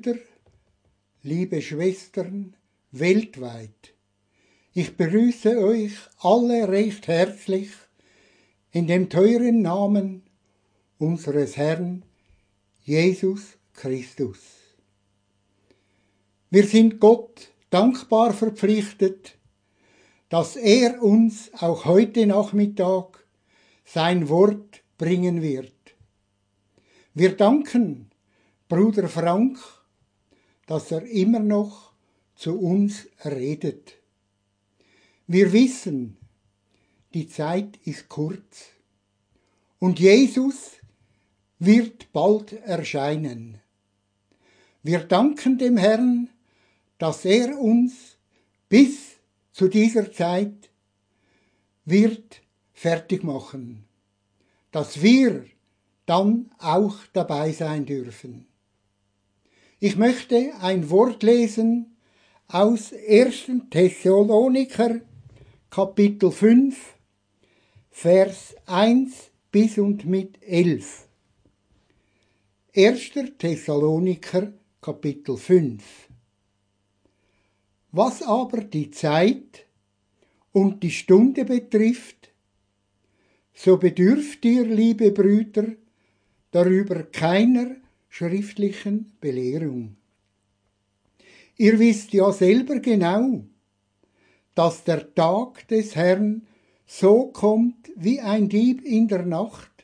Brüder, liebe Schwestern weltweit, ich begrüße euch alle recht herzlich in dem teuren Namen unseres Herrn Jesus Christus. Wir sind Gott dankbar verpflichtet, dass er uns auch heute Nachmittag sein Wort bringen wird. Wir danken Bruder Frank, dass er immer noch zu uns redet. Wir wissen, die Zeit ist kurz und Jesus wird bald erscheinen. Wir danken dem Herrn, dass er uns bis zu dieser Zeit wird fertig machen, dass wir dann auch dabei sein dürfen. Ich möchte ein Wort lesen aus 1. Thessaloniker, Kapitel 5, Vers 1 bis und mit 11. 1. Thessaloniker, Kapitel 5. Was aber die Zeit und die Stunde betrifft, so bedürft ihr, liebe Brüder, darüber keiner schriftlichen Belehrung. Ihr wisst ja selber genau, dass der Tag des Herrn so kommt wie ein Dieb in der Nacht.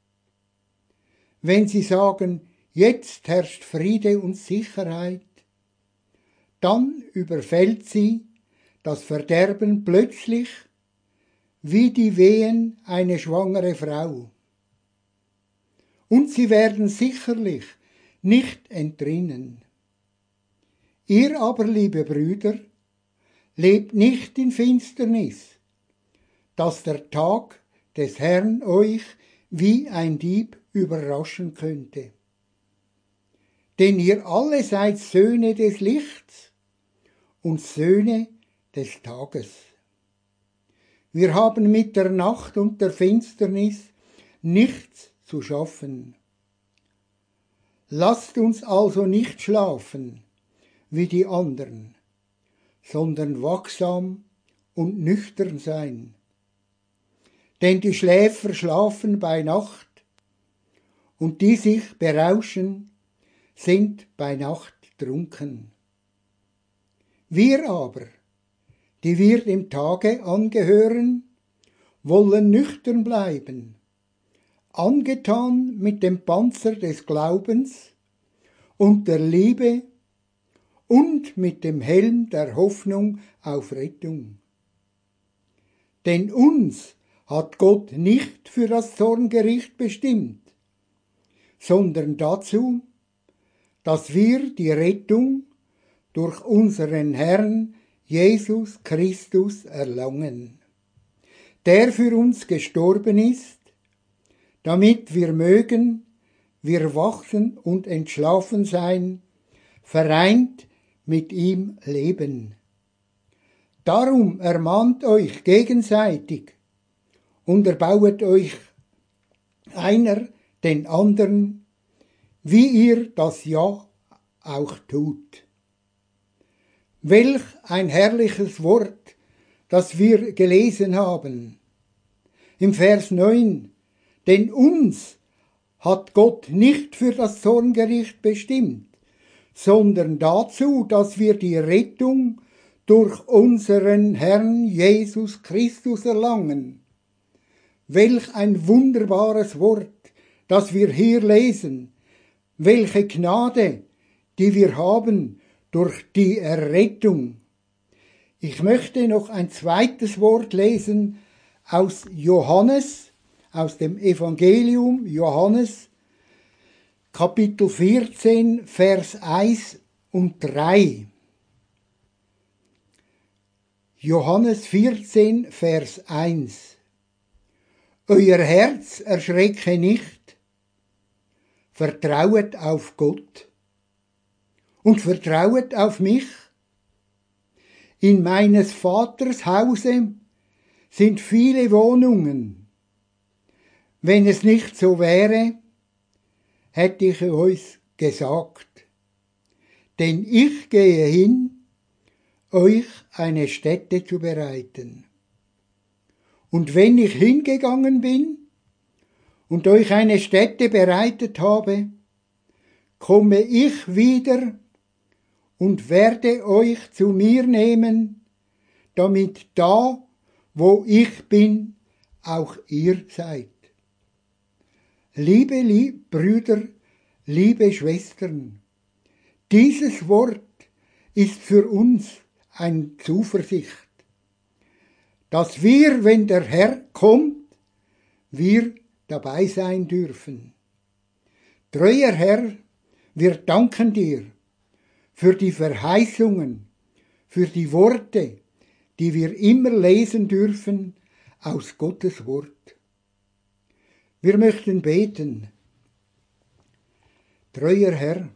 Wenn sie sagen, jetzt herrscht Friede und Sicherheit, dann überfällt sie das Verderben plötzlich wie die Wehen eine schwangere Frau. Und sie werden sicherlich nicht entrinnen. Ihr aber, liebe Brüder, lebt nicht in Finsternis, dass der Tag des Herrn euch wie ein Dieb überraschen könnte. Denn ihr alle seid Söhne des Lichts und Söhne des Tages. Wir haben mit der Nacht und der Finsternis nichts zu schaffen. Lasst uns also nicht schlafen wie die anderen, sondern wachsam und nüchtern sein. Denn die Schläfer schlafen bei Nacht und die sich berauschen, sind bei Nacht trunken. Wir aber, die wir dem Tage angehören, wollen nüchtern bleiben, angetan mit dem Panzer des Glaubens und der Liebe und mit dem Helm der Hoffnung auf Rettung. Denn uns hat Gott nicht für das Zorngericht bestimmt, sondern dazu, dass wir die Rettung durch unseren Herrn Jesus Christus erlangen, der für uns gestorben ist, damit wir mögen, wir wachsen und entschlafen sein, vereint mit ihm leben. Darum ermahnt euch gegenseitig und erbauet euch einer den anderen, wie ihr das ja auch tut. Welch ein herrliches Wort, das wir gelesen haben. Im Vers 9, denn uns hat Gott nicht für das Zorngericht bestimmt, sondern dazu, dass wir die Rettung durch unseren Herrn Jesus Christus erlangen. Welch ein wunderbares Wort, das wir hier lesen. Welche Gnade, die wir haben durch die Errettung. Ich möchte noch ein zweites Wort lesen aus Johannes, aus dem Evangelium Johannes, Kapitel 14, Vers 1 und 3. Johannes 14, Vers 1. Euer Herz erschrecke nicht, vertrauet auf Gott und vertrauet auf mich. In meines Vaters Hause sind viele Wohnungen. Wenn es nicht so wäre, hätte ich euch gesagt. denn ich gehe hin, euch eine Stätte zu bereiten. Und wenn ich hingegangen bin und euch eine Stätte bereitet habe, komme ich wieder und werde euch zu mir nehmen, damit da, wo ich bin, auch ihr seid. Liebe Brüder, liebe Schwestern, dieses Wort ist für uns eine Zuversicht, dass wir, wenn der Herr kommt, wir dabei sein dürfen. Treuer Herr, wir danken dir für die Verheißungen, für die Worte, die wir immer lesen dürfen aus Gottes Wort. Wir möchten beten. Treuer Herr,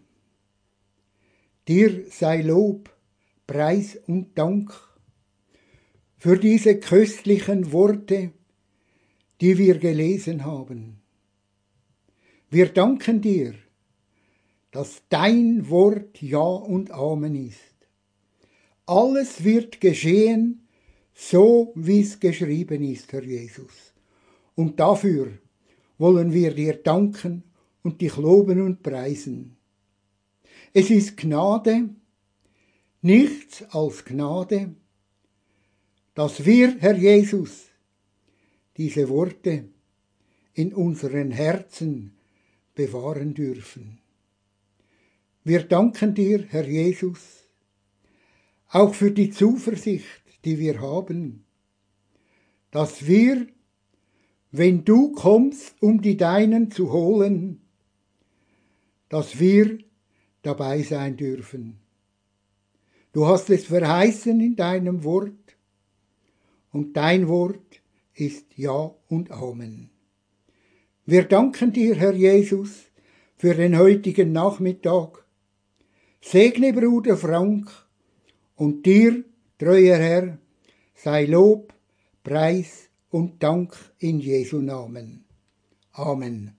dir sei Lob, Preis und Dank für diese köstlichen Worte, die wir gelesen haben. Wir danken dir, dass dein Wort Ja und Amen ist. Alles wird geschehen, so wie es geschrieben ist, Herr Jesus. Und dafür wollen wir dir danken und dich loben und preisen. Es ist Gnade, nichts als Gnade, dass wir, Herr Jesus, diese Worte in unseren Herzen bewahren dürfen. Wir danken dir, Herr Jesus, auch für die Zuversicht, die wir haben, dass wir, wenn du kommst, um die Deinen zu holen, dass wir dabei sein dürfen. Du hast es verheißen in deinem Wort und dein Wort ist Ja und Amen. Wir danken dir, Herr Jesus, für den heutigen Nachmittag. Segne Bruder Frank und dir, treuer Herr, sei Lob, Preis und Dank in Jesu Namen. Amen.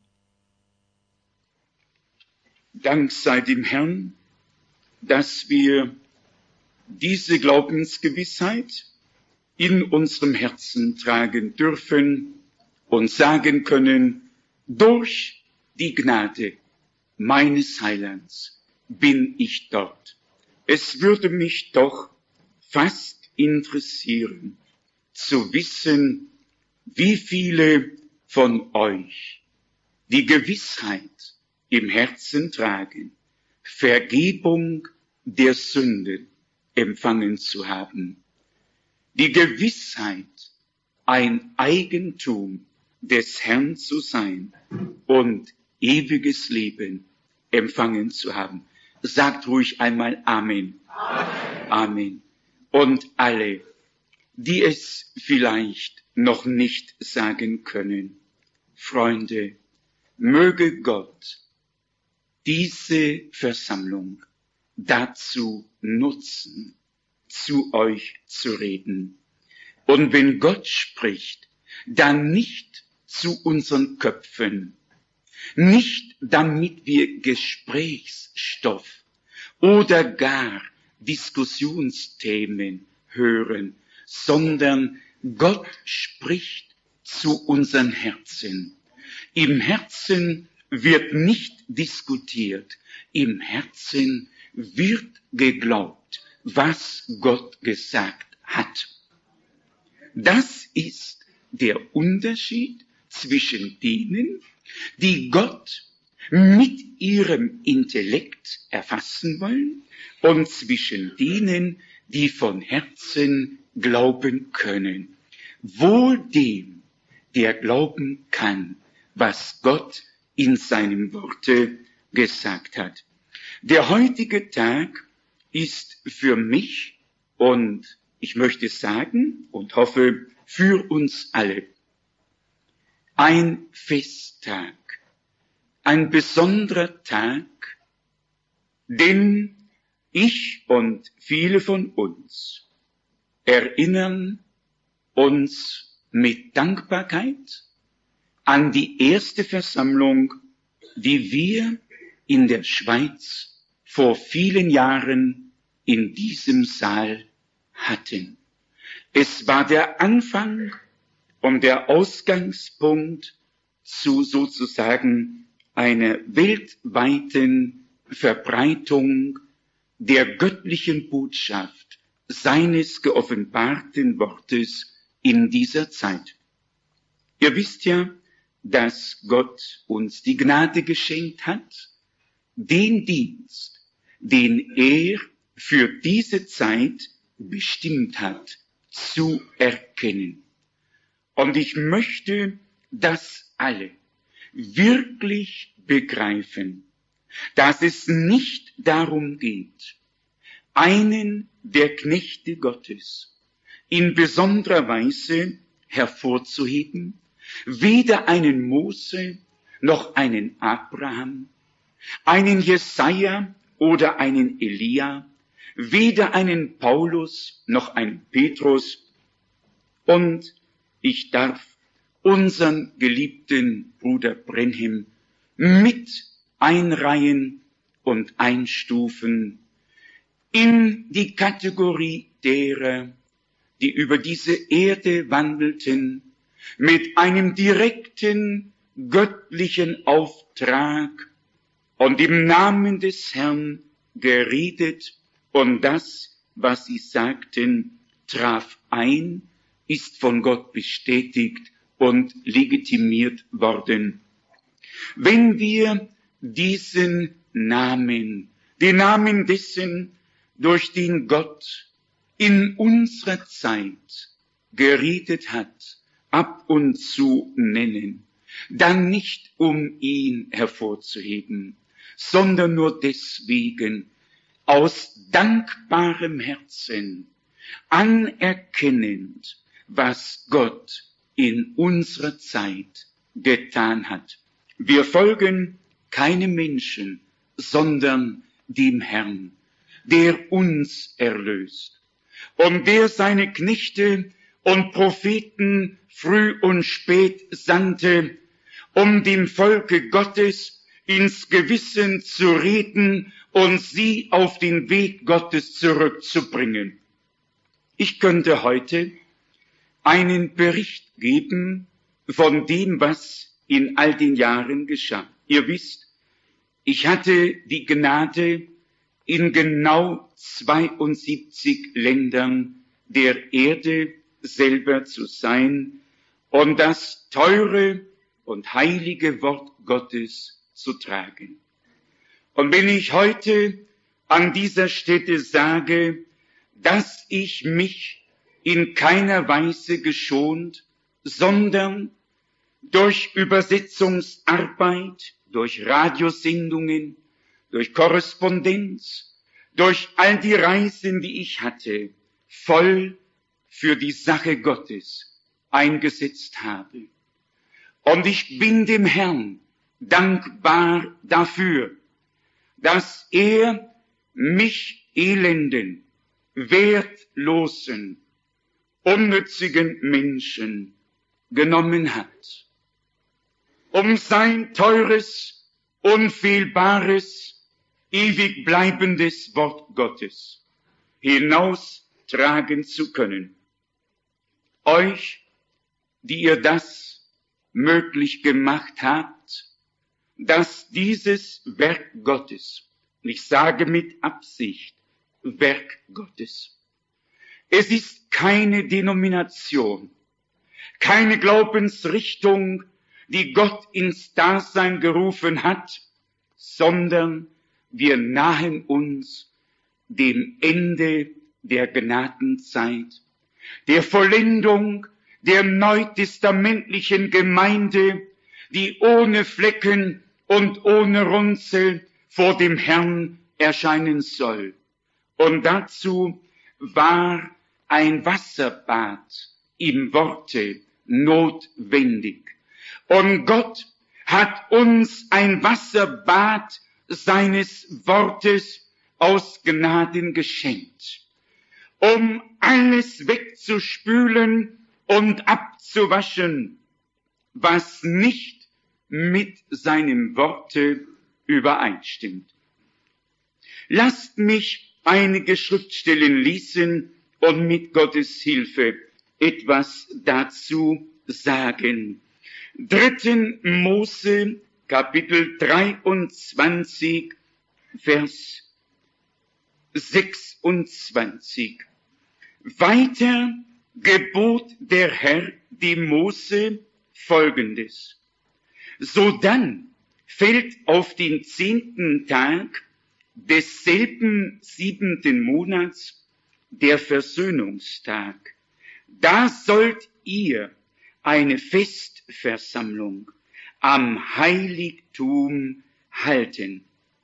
Dank sei dem Herrn, dass wir diese Glaubensgewissheit in unserem Herzen tragen dürfen und sagen können, durch die Gnade meines Heilands bin ich dort. Es würde mich doch fast interessieren, zu wissen, wie viele von euch die Gewissheit im Herzen tragen, Vergebung der Sünden empfangen zu haben. Die Gewissheit, ein Eigentum des Herrn zu sein und ewiges Leben empfangen zu haben. Sagt ruhig einmal Amen. Amen. Amen. Und alle, die es vielleicht noch nicht sagen können, Freunde, möge Gott diese Versammlung dazu nutzen, zu euch zu reden. Und wenn Gott spricht, dann nicht zu unseren Köpfen, nicht damit wir Gesprächsstoff oder gar Diskussionsthemen hören, sondern Gott spricht zu unseren Herzen. Im Herzen wird nicht diskutiert, im Herzen wird geglaubt, was Gott gesagt hat. Das ist der Unterschied zwischen denen, die Gott mit ihrem Intellekt erfassen wollen, und zwischen denen, die von Herzen glauben können. Wohl dem, der glauben kann, was Gott in seinem Worte gesagt hat. Der heutige Tag ist für mich, und ich möchte sagen und hoffe für uns alle, ein Festtag, ein besonderer Tag, denn ich und viele von uns erinnern uns mit Dankbarkeit an die erste Versammlung, die wir in der Schweiz vor vielen Jahren in diesem Saal hatten. Es war der Anfang und der Ausgangspunkt zu sozusagen einer weltweiten Verbreitung der göttlichen Botschaft seines geoffenbarten Wortes in dieser Zeit. Ihr wisst ja, dass Gott uns die Gnade geschenkt hat, den Dienst, den er für diese Zeit bestimmt hat, zu erkennen. Und ich möchte, dass alle wirklich begreifen, dass es nicht darum geht, einen der Knechte Gottes in besonderer Weise hervorzuheben, weder einen Mose noch einen Abraham, einen Jesaja oder einen Elia, weder einen Paulus noch einen Petrus, und ich darf unseren geliebten Bruder Branham mit einreihen und einstufen in die Kategorie derer, die über diese Erde wandelten, mit einem direkten göttlichen Auftrag und im Namen des Herrn geredet, und das, was sie sagten, traf ein, ist von Gott bestätigt und legitimiert worden. Wenn wir diesen Namen, den Namen dessen, durch den Gott in unserer Zeit geredet hat, ab und zu nennen, dann nicht um ihn hervorzuheben, sondern nur deswegen, aus dankbarem Herzen, anerkennend, was Gott in unserer Zeit getan hat. Wir folgen keinem Menschen, sondern dem Herrn, der uns erlöst und der seine Knechte und Propheten früh und spät sandte, um dem Volke Gottes ins Gewissen zu reden und sie auf den Weg Gottes zurückzubringen. Ich könnte heute einen Bericht geben von dem, was in all den Jahren geschah. Ihr wisst, ich hatte die Gnade, in genau 72 Ländern der Erde selber zu sein und das teure und heilige Wort Gottes zu tragen. Und wenn ich heute an dieser Stätte sage, dass ich mich in keiner Weise geschont, sondern durch Übersetzungsarbeit, durch Radiosendungen, durch Korrespondenz, durch all die Reisen, die ich hatte, voll für die Sache Gottes eingesetzt habe. Und ich bin dem Herrn dankbar dafür, dass er mich elenden, wertlosen, unnützigen Menschen genommen hat, um sein teures, unfehlbares, ewig bleibendes Wort Gottes hinaustragen zu können. Euch, die ihr das möglich gemacht habt, dass dieses Werk Gottes, und ich sage mit Absicht, Werk Gottes. Es ist keine Denomination, keine Glaubensrichtung, die Gott ins Dasein gerufen hat, sondern wir nahen uns dem Ende der Gnadenzeit, der Vollendung der neutestamentlichen Gemeinde, die ohne Flecken und ohne Runzel vor dem Herrn erscheinen soll. Und dazu war ein Wasserbad im Worte notwendig. Und Gott hat uns ein Wasserbad seines Wortes aus Gnaden geschenkt, um alles wegzuspülen und abzuwaschen, was nicht mit seinem Worte übereinstimmt. Lasst mich einige Schriftstellen lesen und mit Gottes Hilfe etwas dazu sagen. 3. Mose, Kapitel 23, Vers 26. Weiter gebot der Herr dem Mose Folgendes. Sodann fällt auf den 10. Tag desselben 7. Monats der Versöhnungstag. Da sollt ihr eine Festversammlung am Heiligtum halten.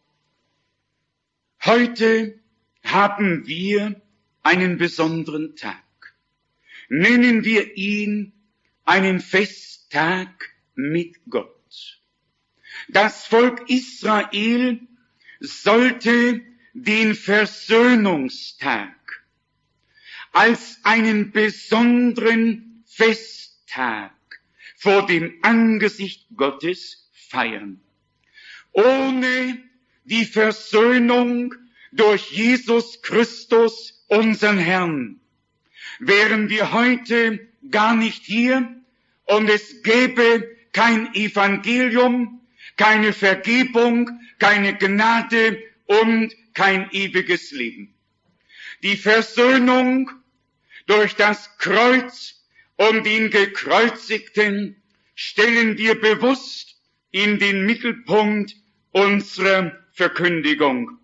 Heute haben wir einen besonderen Tag. Nennen wir ihn einen Festtag mit Gott. Das Volk Israel sollte den Versöhnungstag als einen besonderen Festtag vor dem Angesicht Gottes feiern. Ohne die Versöhnung durch Jesus Christus, unseren Herrn, wären wir heute gar nicht hier und es gäbe kein Evangelium, keine Vergebung, keine Gnade und kein ewiges Leben. Die Versöhnung durch das Kreuz und den Gekreuzigten stellen wir bewusst in den Mittelpunkt unserer Verkündigung.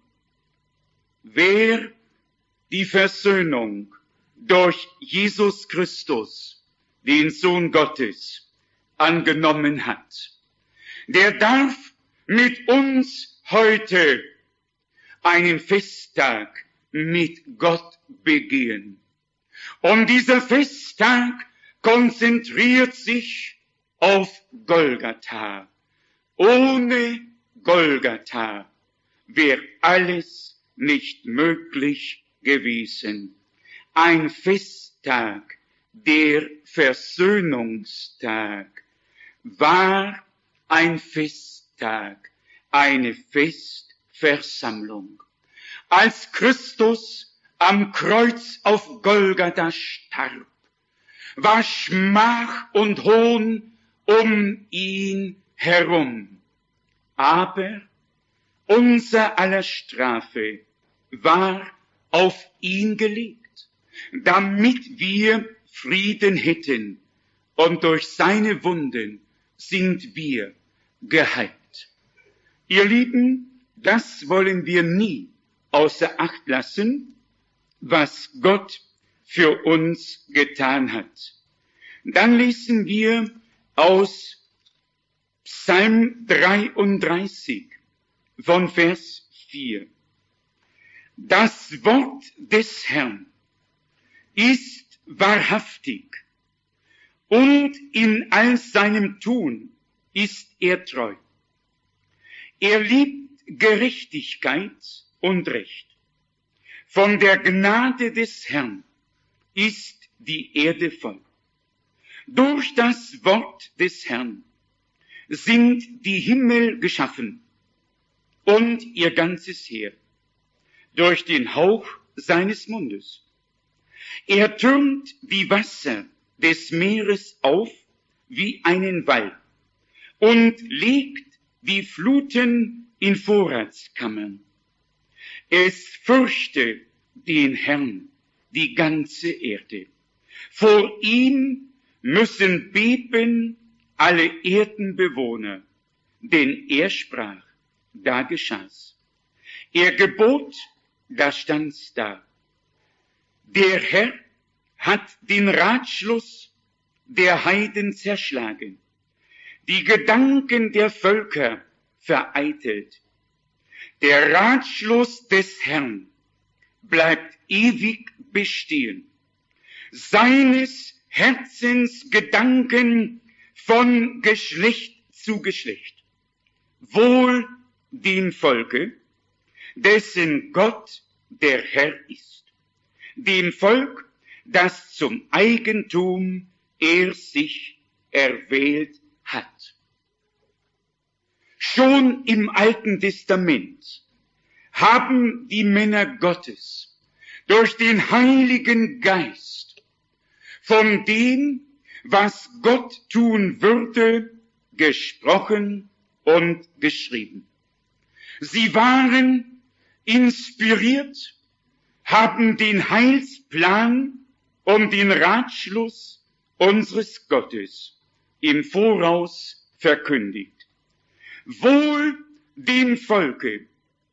Wer die Versöhnung durch Jesus Christus, den Sohn Gottes, angenommen hat, der darf mit uns heute einen Festtag mit Gott begehen. Und dieser Festtag konzentriert sich auf Golgatha. Ohne Golgatha wäre alles nicht möglich gewesen. Ein Festtag, der Versöhnungstag, war ein Festtag, eine Festversammlung. Als Christus am Kreuz auf Golgatha starb, war Schmach und Hohn um ihn herum. Aber unser aller Strafe war auf ihn gelegt, damit wir Frieden hätten, und durch seine Wunden sind wir geheilt. Ihr Lieben, das wollen wir nie außer Acht lassen, was Gott für uns getan hat. Dann lesen wir aus Psalm 33 von Vers 4. Das Wort des Herrn ist wahrhaftig und in all seinem Tun ist er treu. Er liebt Gerechtigkeit und Recht. Von der Gnade des Herrn ist die Erde voll. Durch das Wort des Herrn sind die Himmel geschaffen und ihr ganzes Heer durch den Hauch seines Mundes. Er türmt die Wasser des Meeres auf wie einen Wall und legt die Fluten in Vorratskammern. Es fürchte den Herrn die ganze Erde. Vor ihm müssen beben alle Erdenbewohner, denn er sprach, da geschah's. Er gebot, da stand's da. Der Herr hat den Ratschluss der Heiden zerschlagen, die Gedanken der Völker vereitelt. Der Ratschluss des Herrn bleibt ewig bestehen. Seines Herzens Gedanken von Geschlecht zu Geschlecht. Wohl dem Volke, dessen Gott der Herr ist. Dem Volk, das zum Eigentum er sich erwählt hat. Schon im Alten Testament haben die Männer Gottes durch den Heiligen Geist von dem, was Gott tun würde, gesprochen und geschrieben. Sie waren inspiriert, haben den Heilsplan und den Ratschluss unseres Gottes im Voraus verkündigt. Wohl dem Volke,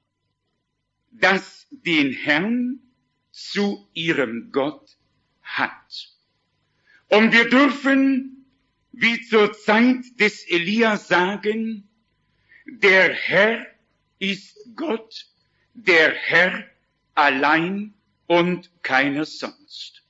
das den Herrn zu ihrem Gott hat. Und wir dürfen, wie zur Zeit des Elia sagen, der Herr ist Gott, der Herr allein und keiner sonst.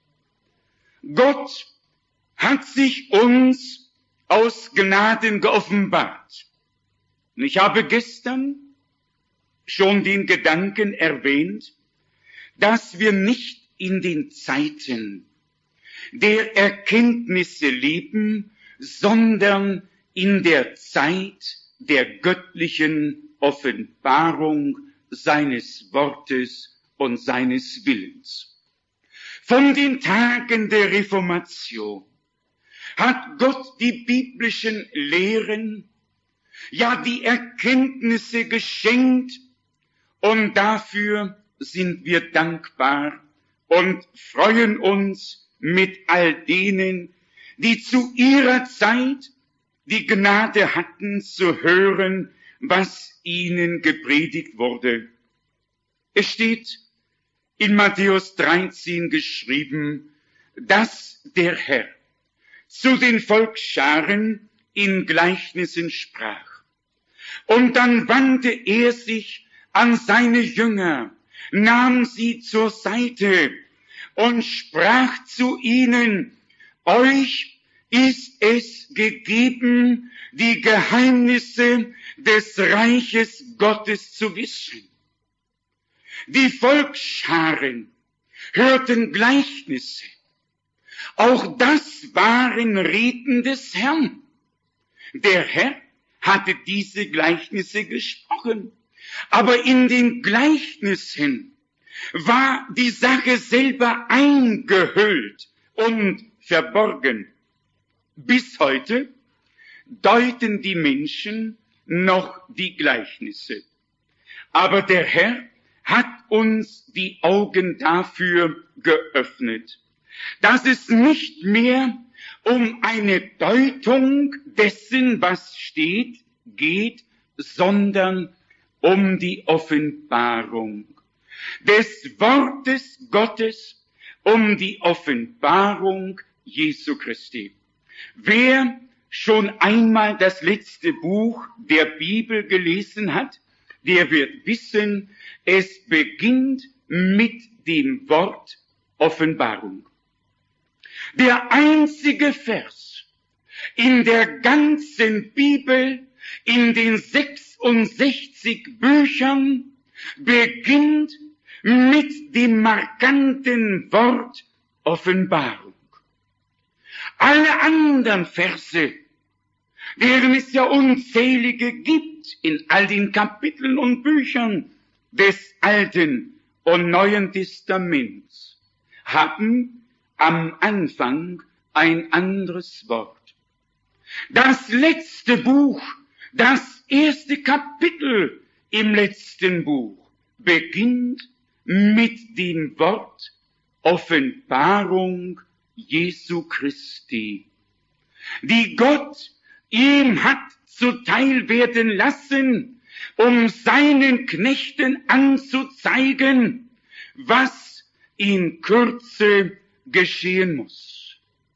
Gott hat sich uns aus Gnaden geoffenbart. Und ich habe gestern schon den Gedanken erwähnt, dass wir nicht in den Zeiten der Erkenntnisse leben, sondern in der Zeit der göttlichen Offenbarung seines Wortes und seines Willens. Von den Tagen der Reformation hat Gott die biblischen Lehren, ja die Erkenntnisse geschenkt, und dafür sind wir dankbar und freuen uns mit all denen, die zu ihrer Zeit die Gnade hatten zu hören, was ihnen gepredigt wurde. Es steht in Matthäus 13 geschrieben, dass der Herr zu den Volksscharen in Gleichnissen sprach. Und dann wandte er sich an seine Jünger, nahm sie zur Seite und sprach zu ihnen, euch ist es gegeben, die Geheimnisse des Reiches Gottes zu wissen. Die Volksscharen hörten Gleichnisse. Auch das waren Reden des Herrn. Der Herr hatte diese Gleichnisse gesprochen. Aber in den Gleichnissen war die Sache selber eingehüllt und verborgen. Bis heute deuten die Menschen noch die Gleichnisse. Aber der Herr hat uns die Augen dafür geöffnet, dass es nicht mehr um eine Deutung dessen, was steht, geht, sondern um die Offenbarung des Wortes Gottes, um die Offenbarung Jesu Christi. Wer schon einmal das letzte Buch der Bibel gelesen hat, der wird wissen, es beginnt mit dem Wort Offenbarung. Der einzige Vers in der ganzen Bibel, in den 66 Büchern, beginnt mit dem markanten Wort Offenbarung. Alle anderen Verse, deren es ja unzählige gibt in all den Kapiteln und Büchern des Alten und Neuen Testaments, haben am Anfang ein anderes Wort. Das letzte Buch, das erste Kapitel im letzten Buch, beginnt mit dem Wort Offenbarung Jesu Christi, die Gott ihm hat zuteil werden lassen, um seinen Knechten anzuzeigen, was in Kürze geschehen muss.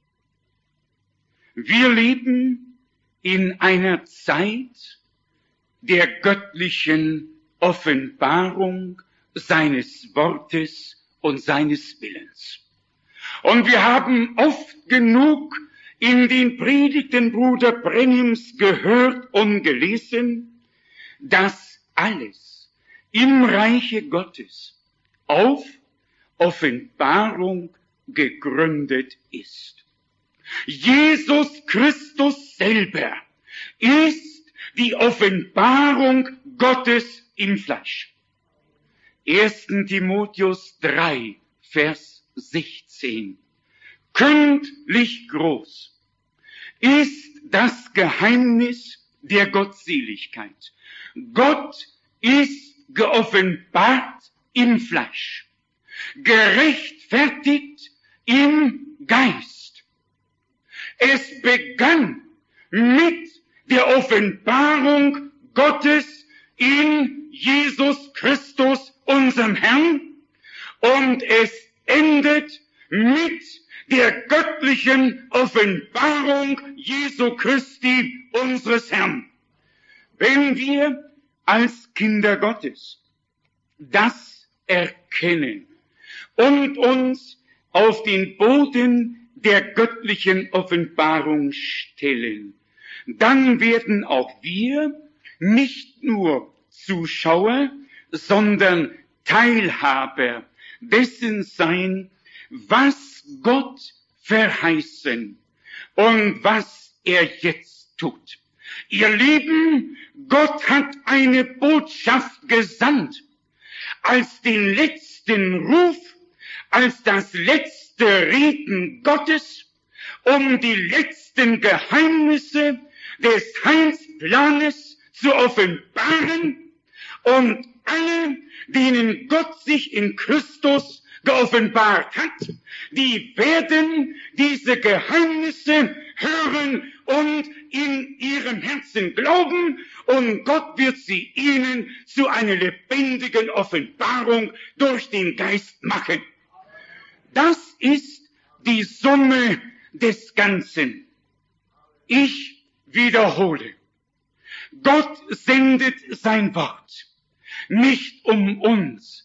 Wir leben in einer Zeit der göttlichen Offenbarung seines Wortes und seines Willens. Und wir haben oft genug in den Predigten Bruder Brennims gehört und gelesen, dass alles im Reiche Gottes auf Offenbarung gegründet ist. Jesus Christus selber ist die Offenbarung Gottes im Fleisch. 1. Timotheus 3, Vers 16. Kündlich groß ist das Geheimnis der Gottseligkeit. Gott ist geoffenbart im Fleisch, gerechtfertigt im Geist. Es begann mit der Offenbarung Gottes in Jesus Christus, unserem Herrn, und es endet mit der göttlichen Offenbarung Jesu Christi, unseres Herrn. Wenn wir als Kinder Gottes das erkennen und uns auf den Boden der göttlichen Offenbarung stellen, dann werden auch wir nicht nur Zuschauer, sondern Teilhaber dessen sein, was Gott verheißen und was er jetzt tut. Ihr Lieben, Gott hat eine Botschaft gesandt, als den letzten Ruf, als das letzte Reden Gottes, um die letzten Geheimnisse des Heilsplanes zu offenbaren, und alle, denen Gott sich in Christus geoffenbart hat, die werden diese Geheimnisse hören und in ihrem Herzen glauben, und Gott wird sie ihnen zu einer lebendigen Offenbarung durch den Geist machen. Das ist die Summe des Ganzen. Ich wiederhole. Gott sendet sein Wort, nicht um uns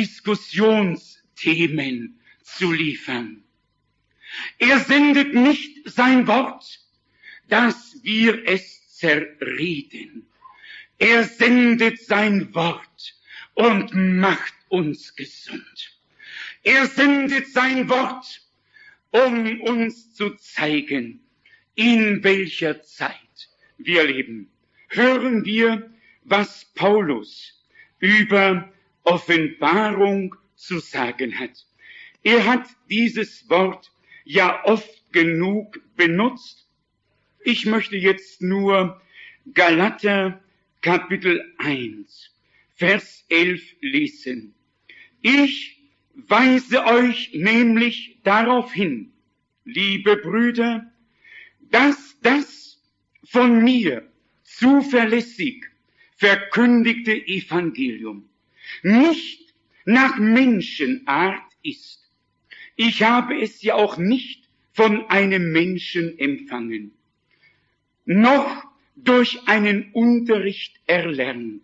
Diskussionsthemen zu liefern. Er sendet nicht sein Wort, dass wir es zerreden. Er sendet sein Wort und macht uns gesund. Er sendet sein Wort, um uns zu zeigen, in welcher Zeit wir leben. Hören wir, was Paulus über Offenbarung zu sagen hat. Er hat dieses Wort ja oft genug benutzt. Ich möchte jetzt nur Galater Kapitel 1, Vers 11 lesen. Ich weise euch nämlich darauf hin, liebe Brüder, dass das von mir zuverlässig verkündigte Evangelium nicht nach Menschenart ist. Ich habe es ja auch nicht von einem Menschen empfangen, noch durch einen Unterricht erlernt,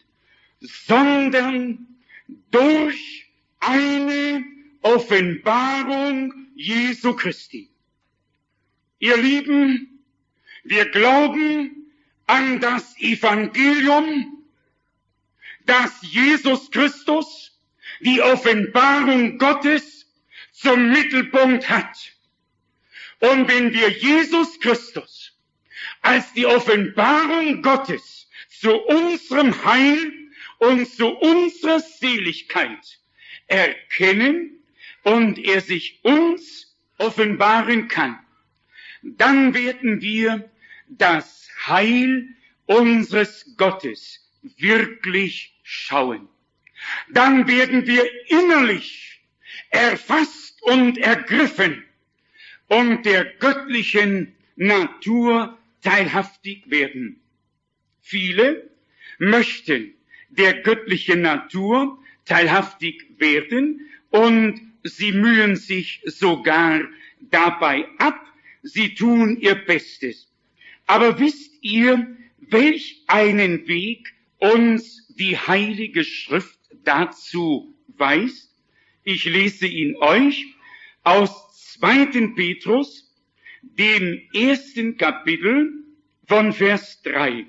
sondern durch eine Offenbarung Jesu Christi. Ihr Lieben, wir glauben an das Evangelium, dass Jesus Christus die Offenbarung Gottes zum Mittelpunkt hat. Und wenn wir Jesus Christus als die Offenbarung Gottes zu unserem Heil und zu unserer Seligkeit erkennen und er sich uns offenbaren kann, dann werden wir das Heil unseres Gottes wirklich schauen. Dann werden wir innerlich erfasst und ergriffen und der göttlichen Natur teilhaftig werden. Viele möchten der göttlichen Natur teilhaftig werden und sie mühen sich sogar dabei ab, sie tun ihr Bestes. Aber wisst ihr, welch einen Weg uns die Heilige Schrift dazu weist? Ich lese ihn euch aus 2. Petrus, dem 1. Kapitel von Vers 3.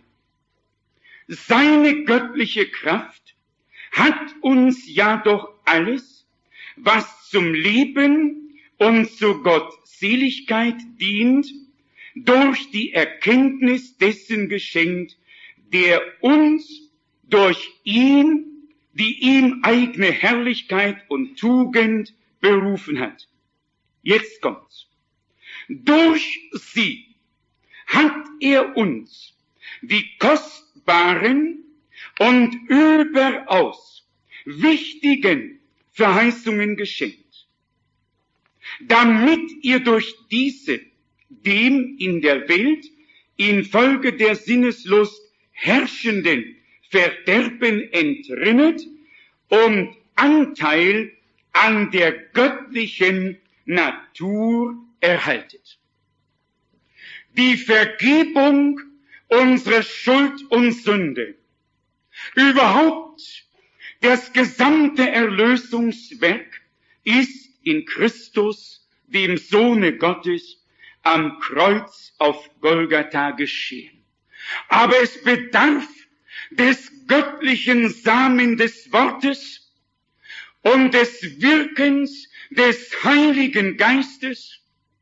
Seine göttliche Kraft hat uns ja doch alles, was zum Leben und zur Gottseligkeit dient, durch die Erkenntnis dessen geschenkt, der uns durch ihn die ihm eigene Herrlichkeit und Tugend berufen hat. Jetzt kommt's. Durch sie hat er uns die kostbaren und überaus wichtigen Verheißungen geschenkt, damit ihr durch diese dem in der Welt infolge der Sinneslust herrschenden Verderben entrinnet und Anteil an der göttlichen Natur erhaltet. Die Vergebung unserer Schuld und Sünde, überhaupt das gesamte Erlösungswerk ist in Christus, dem Sohne Gottes, am Kreuz auf Golgatha geschehen. Aber es bedarf des göttlichen Samen des Wortes und des Wirkens des Heiligen Geistes,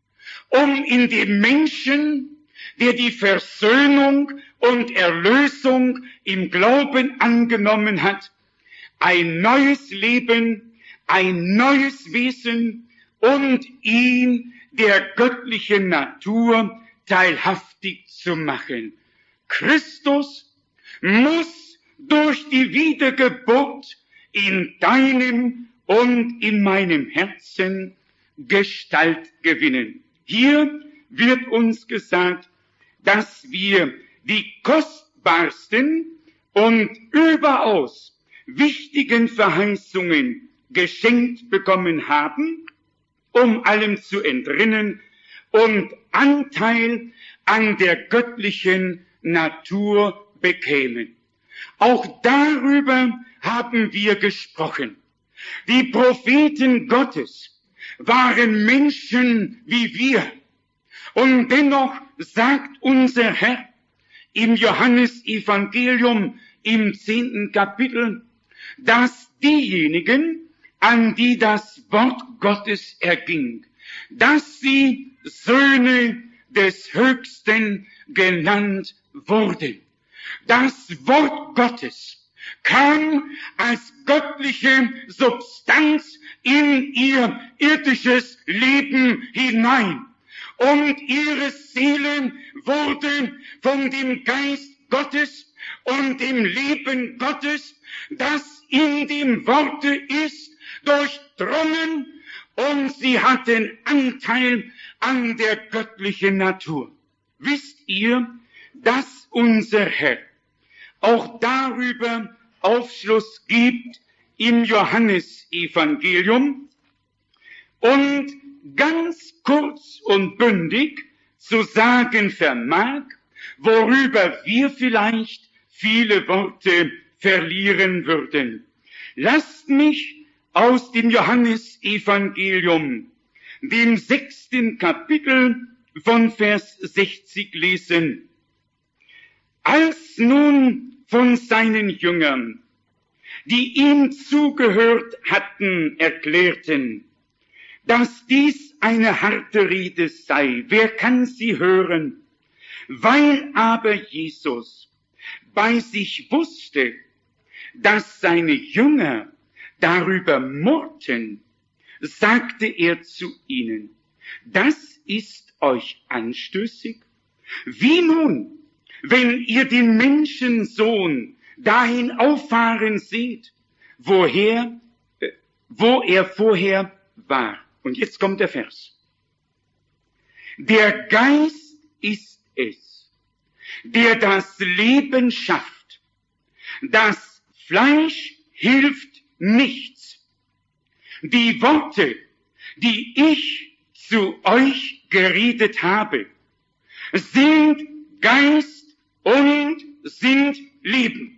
um in dem Menschen, der die Versöhnung und Erlösung im Glauben angenommen hat, ein neues Leben, ein neues Wesen und ihn der göttlichen Natur teilhaftig zu machen. Christus muss durch die Wiedergeburt in deinem und in meinem Herzen Gestalt gewinnen. Hier wird uns gesagt, dass wir die kostbarsten und überaus wichtigen Verheißungen geschenkt bekommen haben, um allem zu entrinnen und Anteil an der göttlichen Natur bekämen. Auch darüber haben wir gesprochen. Die Propheten Gottes waren Menschen wie wir. Und dennoch sagt unser Herr im Johannesevangelium im 10. Kapitel, dass diejenigen, an die das Wort Gottes erging, dass sie Söhne des Höchsten genannt wurden. Das Wort Gottes kam als göttliche Substanz in ihr irdisches Leben hinein. Und ihre Seelen wurden von dem Geist Gottes und dem Leben Gottes, das in dem Worte ist, durchdrungen, und sie hatten Anteil an der göttlichen Natur. Wisst ihr, dass unser Herr auch darüber Aufschluss gibt im Johannesevangelium und ganz kurz und bündig zu sagen vermag, worüber wir vielleicht viele Worte verlieren würden. Lasst mich aus dem Johannesevangelium, dem 6. Kapitel von Vers 60 lesen. Als nun von seinen Jüngern, die ihm zugehört hatten, erklärten, dass dies eine harte Rede sei, wer kann sie hören? Weil aber Jesus bei sich wusste, dass seine Jünger darüber murrten, sagte er zu ihnen, das ist euch anstößig? Wie nun, wenn ihr den Menschensohn dahin auffahren seht, wo er vorher war? Und jetzt kommt der Vers. Der Geist ist es, der das Leben schafft. Das Fleisch hilft nichts. Die Worte, die ich zu euch geredet habe, sind Geist und sind Leben.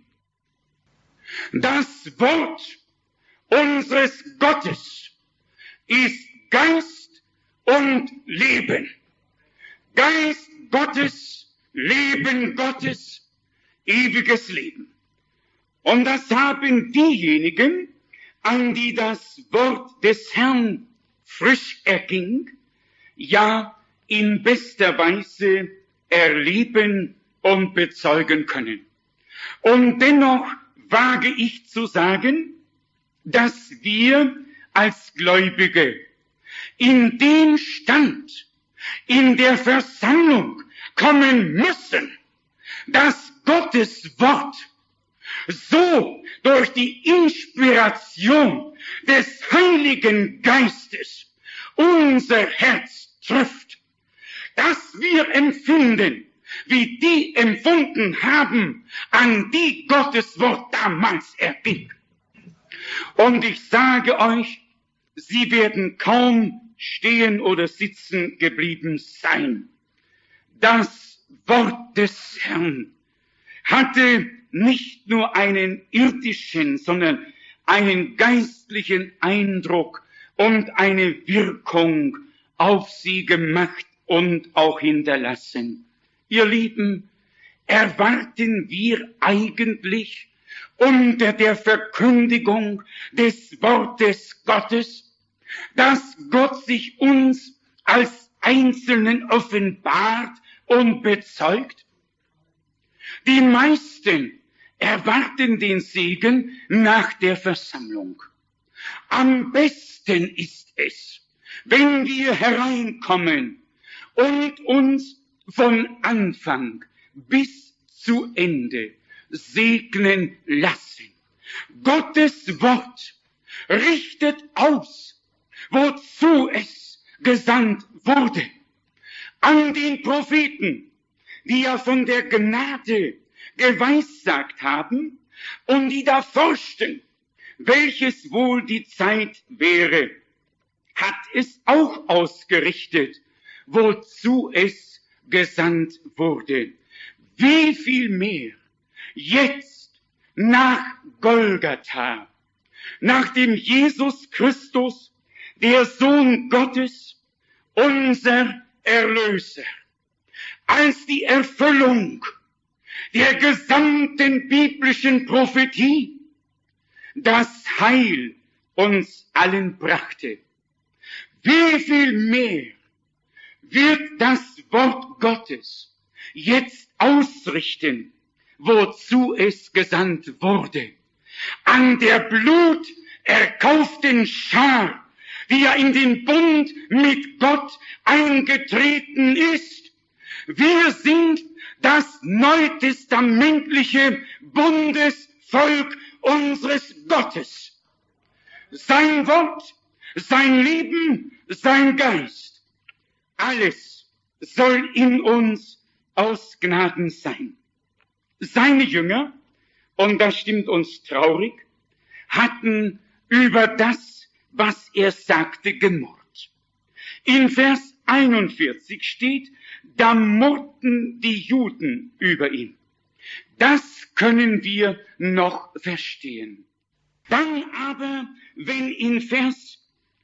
Das Wort unseres Gottes ist Geist und Leben. Geist Gottes, Leben Gottes, ewiges Leben. Und das haben diejenigen, an die das Wort des Herrn frisch erging, ja in bester Weise erleben und bezeugen können. Und dennoch wage ich zu sagen, dass wir als Gläubige in den Stand, in der Versammlung kommen müssen, dass Gottes Wort so durch die Inspiration des Heiligen Geistes unser Herz trifft, dass wir empfinden, wie die empfunden haben, an die Gottes Wort damals erging. Und ich sage euch, sie werden kaum stehen oder sitzen geblieben sein. Das Wort des Herrn hatte nicht nur einen irdischen, sondern einen geistlichen Eindruck und eine Wirkung auf sie gemacht und auch hinterlassen. Ihr Lieben, erwarten wir eigentlich unter der Verkündigung des Wortes Gottes, dass Gott sich uns als Einzelnen offenbart und bezeugt? Die meisten erwarten den Segen nach der Versammlung. Am besten ist es, wenn wir hereinkommen und uns von Anfang bis zu Ende segnen lassen. Gottes Wort richtet aus, wozu es gesandt wurde. An den Propheten, die ja von der Gnade geweissagt haben und die da forschten, welches wohl die Zeit wäre, hat es auch ausgerichtet, wozu es gesandt wurde. Wie viel mehr jetzt nach Golgatha, nachdem Jesus Christus, der Sohn Gottes, unser Erlöser, als die Erfüllung der gesamten biblischen Prophetie das Heil uns allen brachte. Wie viel mehr wird das Wort Gottes jetzt ausrichten, wozu es gesandt wurde? An der bluterkauften Schar, die ja in den Bund mit Gott eingetreten ist. Wir sind das neutestamentliche Bundesvolk unseres Gottes. Sein Wort, sein Leben, sein Geist, alles soll in uns aus Gnaden sein. Seine Jünger, und das stimmt uns traurig, hatten über das, was er sagte, gemurrt. In Vers 41 steht, da murrten die Juden über ihn. Das können wir noch verstehen. Dann aber, wenn in Vers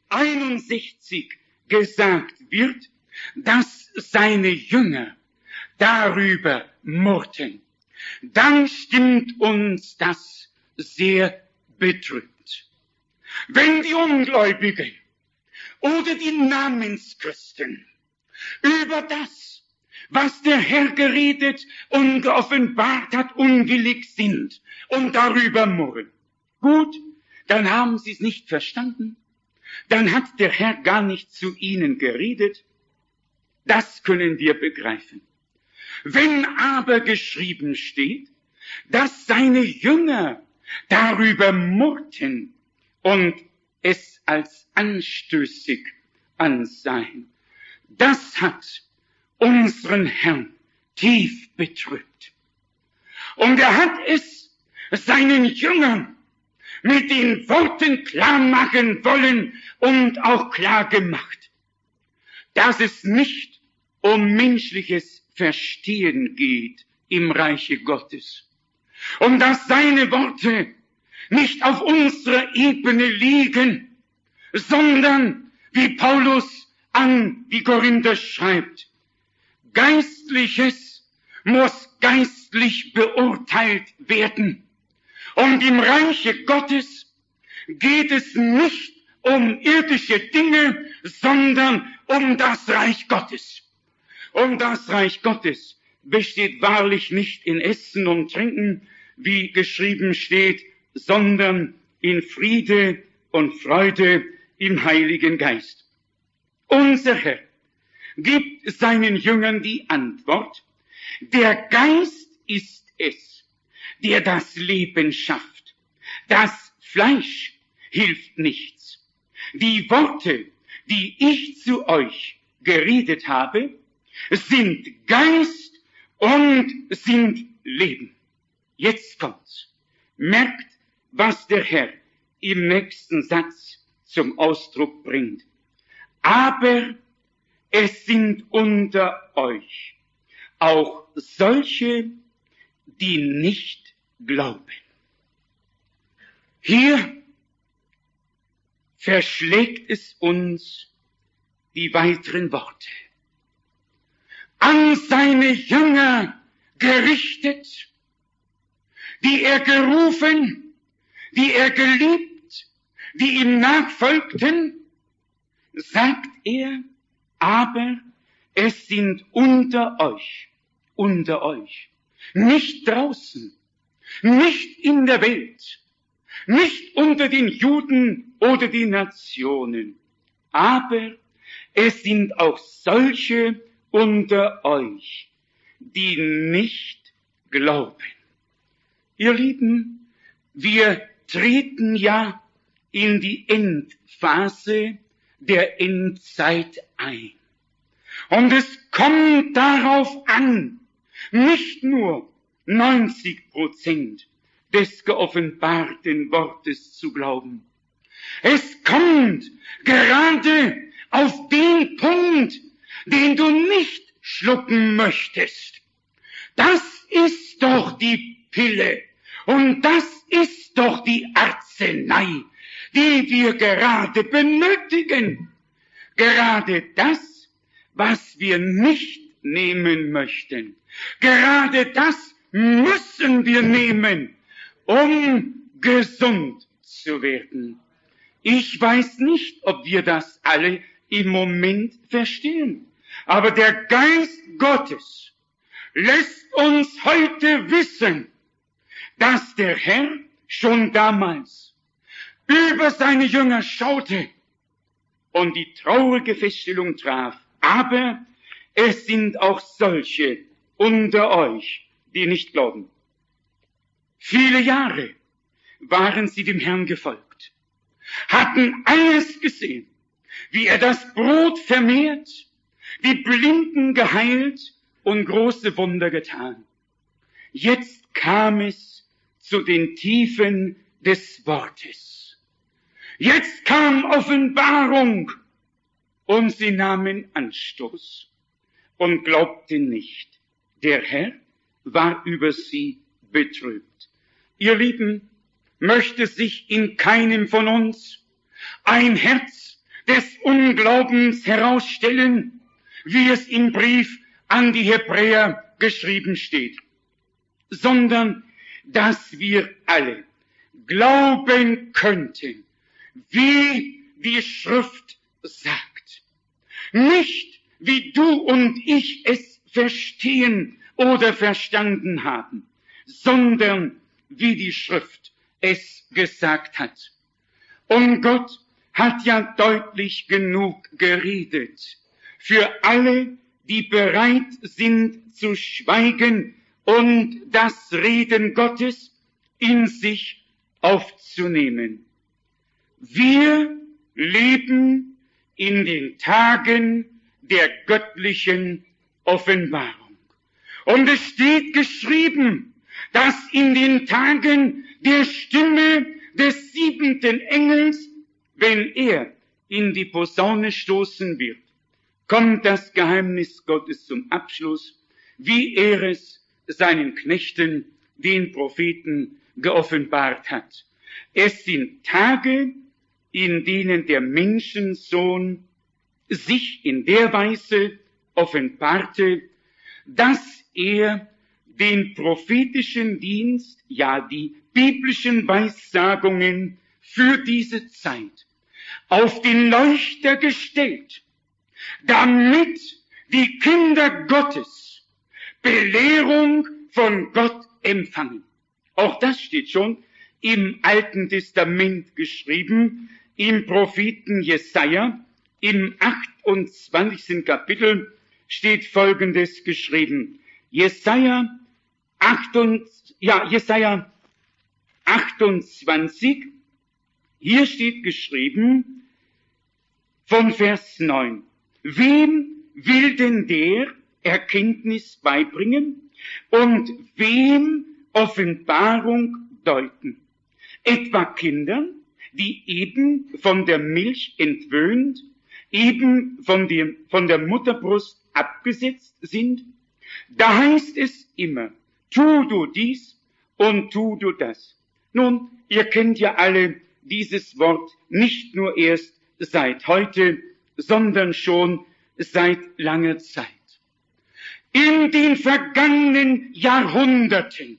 61 gesagt wird, dass seine Jünger darüber murrten, dann stimmt uns das sehr betrübt. Wenn die Ungläubigen oder die Namenschristen über das, was der Herr geredet und geoffenbart hat, unwillig sind und darüber murren, gut, dann haben sie es nicht verstanden, dann hat der Herr gar nicht zu ihnen geredet, das können wir begreifen. Wenn aber geschrieben steht, dass seine Jünger darüber murrten und es als anstößig ansahen, das hat unseren Herrn tief betrübt. Und er hat es seinen Jüngern mit den Worten klar machen wollen und auch klar gemacht, dass es nicht um menschliches Verstehen geht im Reiche Gottes und dass seine Worte nicht auf unserer Ebene liegen, sondern, wie Paulus an die Korinther schreibt, Geistliches muss geistlich beurteilt werden. Und im Reiche Gottes geht es nicht um irdische Dinge, sondern um das Reich Gottes. Und das Reich Gottes besteht wahrlich nicht in Essen und Trinken, wie geschrieben steht, sondern in Friede und Freude im Heiligen Geist. Unser Herr gibt seinen Jüngern die Antwort: Der Geist ist es, der das Leben schafft. Das Fleisch hilft nichts. Die Worte, die ich zu euch geredet habe, sind Geist und sind Leben. Jetzt kommt's. Merkt, was der Herr im nächsten Satz zum Ausdruck bringt. Aber es sind unter euch auch solche, die nicht glauben. Hier verschlägt es uns die weiteren Worte. An seine Jünger gerichtet, die er gerufen, die er geliebt, die ihm nachfolgten, sagt er, aber es sind unter euch, nicht draußen, nicht in der Welt, nicht unter den Juden oder den Nationen, aber es sind auch solche unter euch, die nicht glauben. Ihr Lieben, wir treten ja in die Endphase der Endzeit ein. Und es kommt darauf an, nicht nur 90% des geoffenbarten Wortes zu glauben. Es kommt gerade auf den Punkt, den du nicht schlucken möchtest. Das ist doch die Pille und das ist doch die Arznei, die wir gerade benötigen. Gerade das, was wir nicht nehmen möchten. Gerade das müssen wir nehmen, um gesund zu werden. Ich weiß nicht, ob wir das alle im Moment verstehen. Aber der Geist Gottes lässt uns heute wissen, dass der Herr schon damals über seine Jünger schaute und die traurige Feststellung traf. Aber es sind auch solche unter euch, die nicht glauben. Viele Jahre waren sie dem Herrn gefolgt, hatten alles gesehen, wie er das Brot vermehrt, die Blinden geheilt und große Wunder getan. Jetzt kam es zu den Tiefen des Wortes. Jetzt kam Offenbarung und sie nahmen Anstoß und glaubten nicht. Der Herr war über sie betrübt. Ihr Lieben, möchte sich in keinem von uns ein Herz des Unglaubens herausstellen, wie es im Brief an die Hebräer geschrieben steht, sondern dass wir alle glauben könnten, wie die Schrift sagt. Nicht wie du und ich es verstehen oder verstanden haben, sondern wie die Schrift es gesagt hat. Und Gott hat ja deutlich genug geredet für alle, die bereit sind zu schweigen und das Reden Gottes in sich aufzunehmen. Wir leben in den Tagen der göttlichen Offenbarung. Und es steht geschrieben, dass in den Tagen der Stimme des 7. Engels, wenn er in die Posaune stoßen wird, kommt das Geheimnis Gottes zum Abschluss, wie er es seinen Knechten, den Propheten, geoffenbart hat. Es sind Tage, in denen der Menschensohn sich in der Weise offenbarte, dass er den prophetischen Dienst, ja die biblischen Weissagungen für diese Zeit auf den Leuchter gestellt, damit die Kinder Gottes Belehrung von Gott empfangen. Auch das steht schon im Alten Testament geschrieben, im Propheten Jesaja, im 28. Kapitel steht Folgendes geschrieben. Jesaja 28, hier steht geschrieben von Vers 9. Wem will denn der Erkenntnis beibringen und wem Offenbarung deuten? Etwa Kindern, die eben von der Milch entwöhnt, eben von der Mutterbrust abgesetzt sind? Da heißt es immer, tu du dies und tu du das. Nun, ihr kennt ja alle dieses Wort nicht nur erst seit heute, sondern schon seit langer Zeit. In den vergangenen Jahrhunderten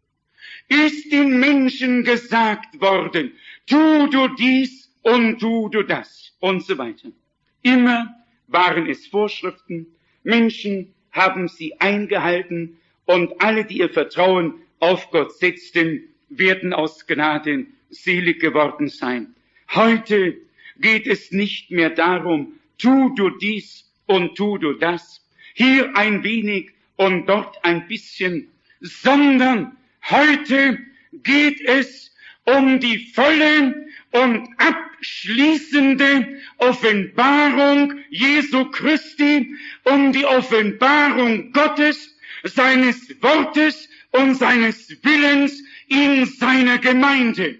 ist den Menschen gesagt worden, tu du dies und tu du das und so weiter. Immer waren es Vorschriften, Menschen haben sie eingehalten und alle, die ihr Vertrauen auf Gott setzten, werden aus Gnaden selig geworden sein. Heute geht es nicht mehr darum, tu du dies und tu du das, hier ein wenig und dort ein bisschen, sondern heute geht es um die volle und abschließende Offenbarung Jesu Christi, um die Offenbarung Gottes, seines Wortes und seines Willens in seiner Gemeinde.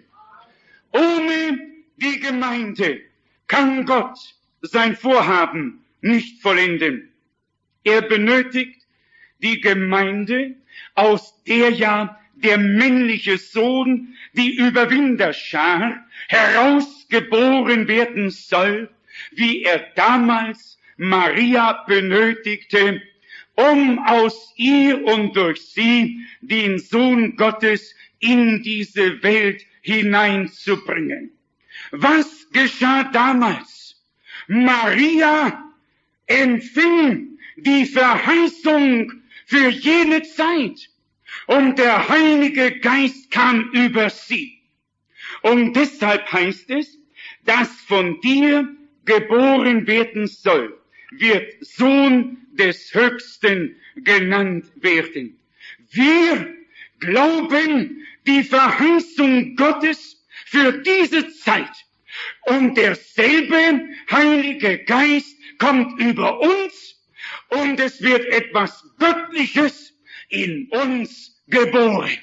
Ohne die Gemeinde kann Gott sein Vorhaben nicht vollenden. Er benötigt die Gemeinde, aus der ja der männliche Sohn, die Überwinderschar, herausgeboren werden soll, wie er damals Maria benötigte, um aus ihr und durch sie den Sohn Gottes in diese Welt hineinzubringen. Was geschah damals? Maria empfing die Verheißung für jene Zeit und der Heilige Geist kam über sie. Und deshalb heißt es, dass von dir geboren werden soll, wird Sohn des Höchsten genannt werden. Wir glauben die Verheißung Gottes für diese Zeit. Und derselbe Heilige Geist kommt über uns und es wird etwas Göttliches in uns geboren.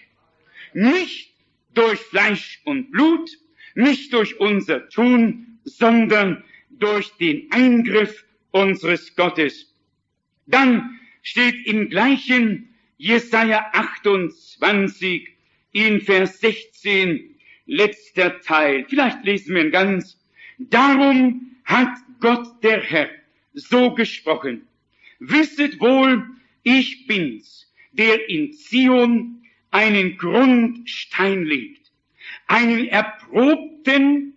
Nicht durch Fleisch und Blut, nicht durch unser Tun, sondern durch den Eingriff unseres Gottes. Dann steht im gleichen Jesaja 28 in Vers 16, letzter Teil. Vielleicht lesen wir ihn ganz. Darum hat Gott der Herr so gesprochen. Wisset wohl, ich bin's, der in Zion einen Grundstein legt, einen erprobten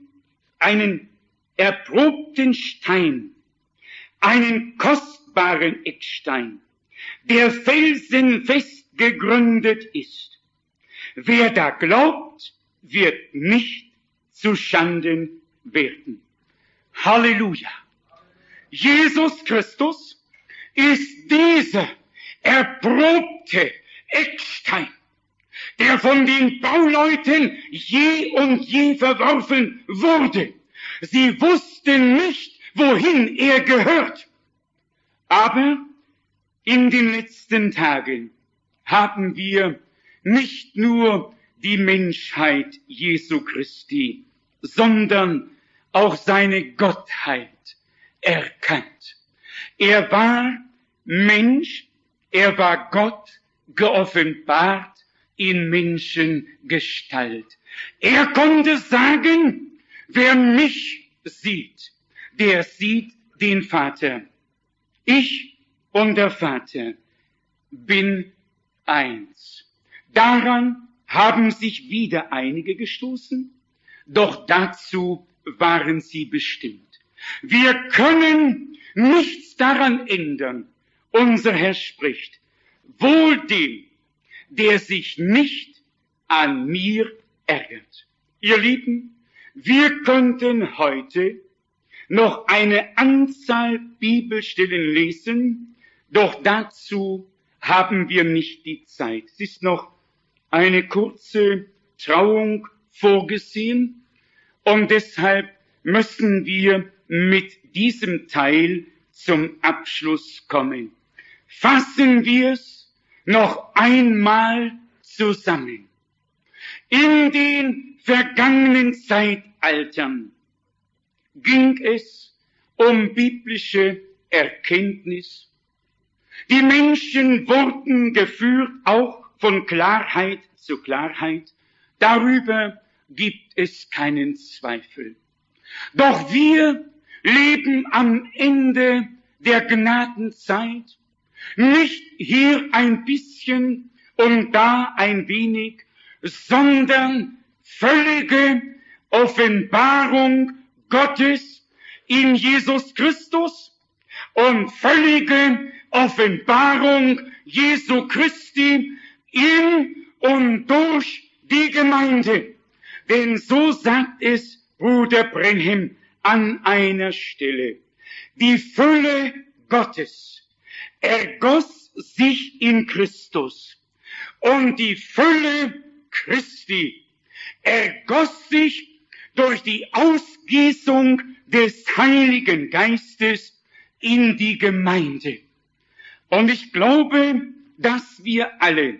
Stein, einen kostbaren Eckstein, der felsenfest gegründet ist. Wer da glaubt, wird nicht zu Schanden werden. Halleluja! Jesus Christus ist dieser erprobte Eckstein, der von den Bauleuten je und je verworfen wurde. Sie wussten nicht, wohin er gehört. Aber in den letzten Tagen haben wir nicht nur die Menschheit Jesu Christi, sondern auch seine Gottheit erkannt. Er war Mensch, er war Gott, geoffenbart in Menschengestalt. Er konnte sagen, wer mich sieht, der sieht den Vater. Ich und der Vater bin eins. Daran haben sich wieder einige gestoßen, doch dazu waren sie bestimmt. Wir können nichts daran ändern. Unser Herr spricht, wohl dem, der sich nicht an mir ärgert. Ihr Lieben, wir könnten heute noch eine Anzahl Bibelstellen lesen, doch dazu haben wir nicht die Zeit. Es ist noch eine kurze Trauung vorgesehen und deshalb müssen wir mit diesem Teil zum Abschluss kommen. Fassen wir es noch einmal zusammen. In den vergangenen Zeitaltern ging es um biblische Erkenntnis. Die Menschen wurden geführt, auch von Klarheit zu Klarheit. Darüber gibt es keinen Zweifel. Doch wir leben am Ende der Gnadenzeit, nicht hier ein bisschen und da ein wenig, sondern völlige Offenbarung Gottes in Jesus Christus und völlige Offenbarung Jesu Christi in und durch die Gemeinde. Denn so sagt es Bruder Branham an einer Stelle. Die Fülle Gottes ergoss sich in Christus und die Fülle Christi ergoss sich durch die Ausgießung des Heiligen Geistes in die Gemeinde. Und ich glaube, dass wir alle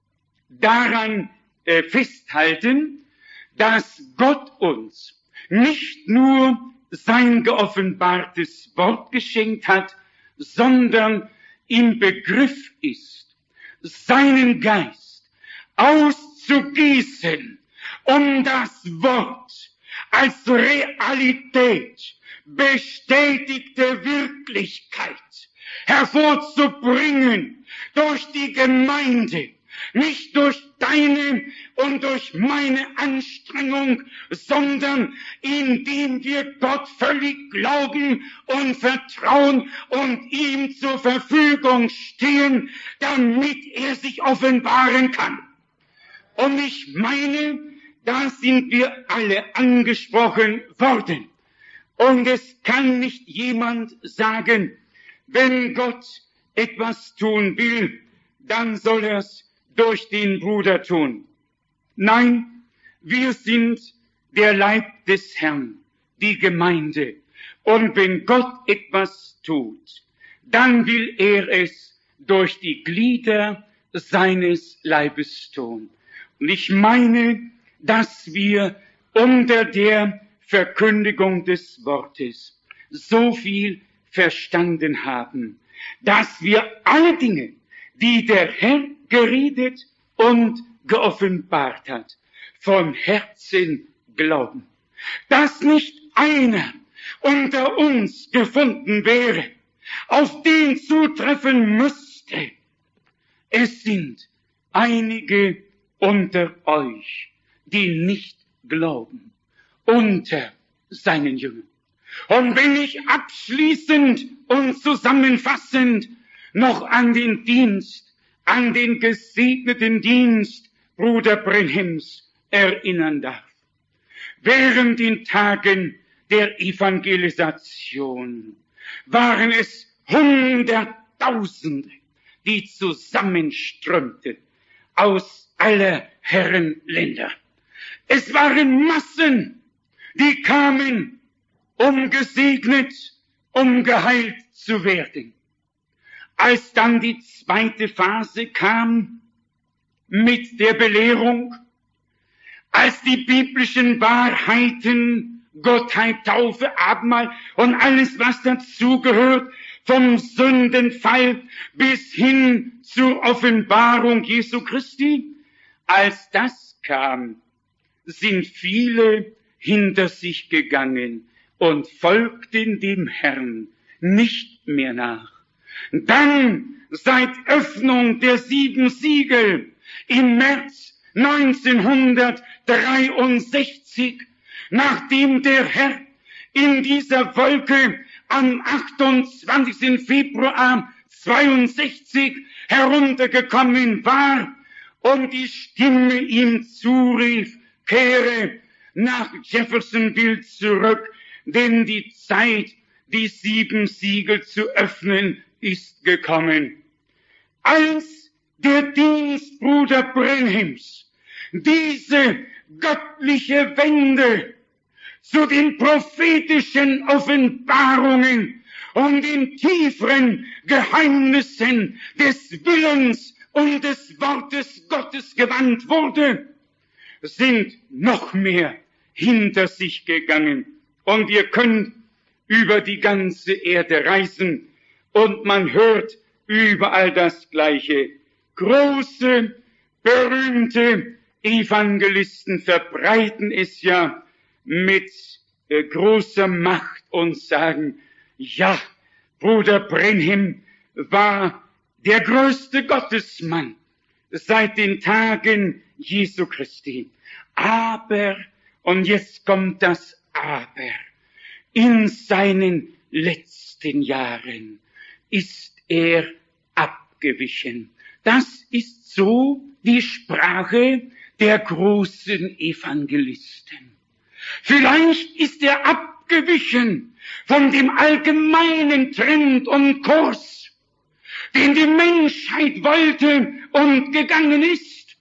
daran festhalten, dass Gott uns nicht nur sein geoffenbartes Wort geschenkt hat, sondern im Begriff ist, seinen Geist auszugießen, um das Wort als Realität, bestätigte Wirklichkeit hervorzubringen durch die Gemeinde, nicht durch deine und durch meine Anstrengung, sondern indem wir Gott völlig glauben und vertrauen und ihm zur Verfügung stehen, damit er sich offenbaren kann. Und ich meine, da sind wir alle angesprochen worden. Und es kann nicht jemand sagen, wenn Gott etwas tun will, dann soll er es durch den Bruder tun. Nein, wir sind der Leib des Herrn, die Gemeinde. Und wenn Gott etwas tut, dann will er es durch die Glieder seines Leibes tun. Und ich meine, dass wir unter der Verkündigung des Wortes so viel verstanden haben, dass wir alle Dinge, die der Herr geredet und geoffenbart hat, von Herzen glauben. Dass nicht einer unter uns gefunden wäre, auf den zutreffen müsste. Es sind einige unter euch, die nicht glauben, unter seinen Jüngern. Und wenn ich abschließend und zusammenfassend noch an den Dienst, an den gesegneten Dienst Bruder Branhams erinnern darf. Während den Tagen der Evangelisation waren es Hunderttausende, die zusammenströmten aus aller Herren Länder. Es waren Massen, die kamen, um gesegnet, um geheilt zu werden. Als dann die zweite Phase kam mit der Belehrung, als die biblischen Wahrheiten, Gottheit, Taufe, Abendmahl und alles, was dazugehört, vom Sündenfall bis hin zur Offenbarung Jesu Christi, als das kam, sind viele hinter sich gegangen und folgten dem Herrn nicht mehr nach. Dann, seit Öffnung der 7 Siegel im März 1963, nachdem der Herr in dieser Wolke am 28. Februar 62 heruntergekommen war und die Stimme ihm zurief, kehre nach Jeffersonville zurück, denn die Zeit, die 7 Siegel zu öffnen, ist gekommen. Als der Dienst Bruder Branhams diese göttliche Wende zu den prophetischen Offenbarungen und den tieferen Geheimnissen des Willens und des Wortes Gottes gewandt wurde, sind noch mehr hinter sich gegangen. Und ihr könnt über die ganze Erde reisen und man hört überall das Gleiche. Große, berühmte Evangelisten verbreiten es ja mit großer Macht und sagen, ja, Bruder Branham war der größte Gottesmann seit den Tagen Jesu Christi. Aber, und jetzt kommt das Aber, in seinen letzten Jahren ist er abgewichen. Das ist so die Sprache der großen Evangelisten. Vielleicht ist er abgewichen von dem allgemeinen Trend und Kurs, den die Menschheit wollte und gegangen ist.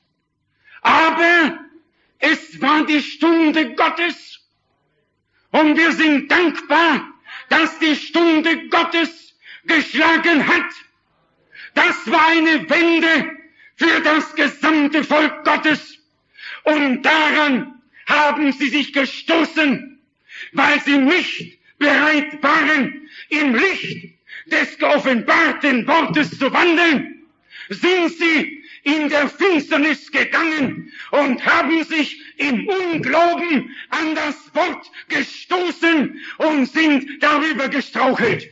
Aber es war die Stunde Gottes und wir sind dankbar, dass die Stunde Gottes geschlagen hat. Das war eine Wende für das gesamte Volk Gottes und daran haben sie sich gestoßen, weil sie nicht bereit waren, im Licht des geoffenbarten Wortes zu wandeln, sind sie in der Finsternis gegangen und haben sich im Unglauben an das Wort gestoßen und sind darüber gestrauchelt.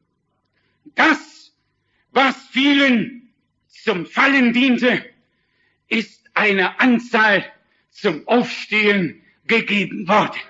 Das, was vielen zum Fallen diente, ist eine Anzahl zum Aufstehen gegeben worden.